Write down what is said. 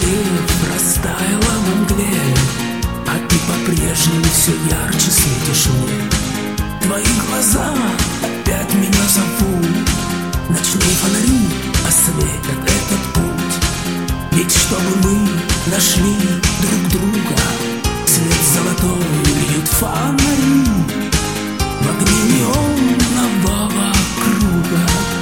любовь растаяла во мгле, а ты по-прежнему все ярче светишь мне. Твои глаза опять меня зовут, ночные фонари осветят этот путь. Ведь чтобы мы нашли друг друга, свет золотой льют фонари в огне неонового круга.